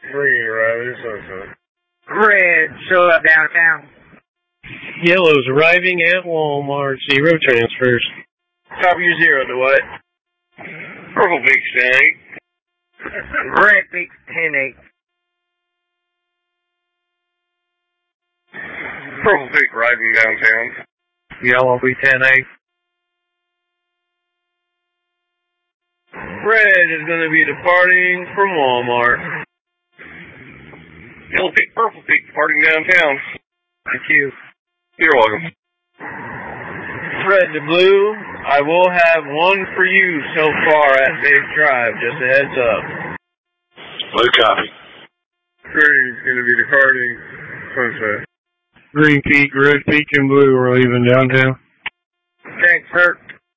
Green, arriving at sunset. Red, show up downtown. Yellow's arriving at Walmart. 0 transfers. Copy your 0, Dwight. Purple Peaks 10-8. Red Peaks 10-8. Purple Peak arriving downtown. Yellow be 10-8. Red is going to be departing from Walmart. Yellow Peak, Purple Peak departing downtown. Thank you. You're welcome. Red to blue, I will have one for you so far at Dave Drive, just a heads up. Blue copy. Green is going to be departing sunset. Green Peak, Red Peak, and Blue are leaving downtown. Thanks, sir.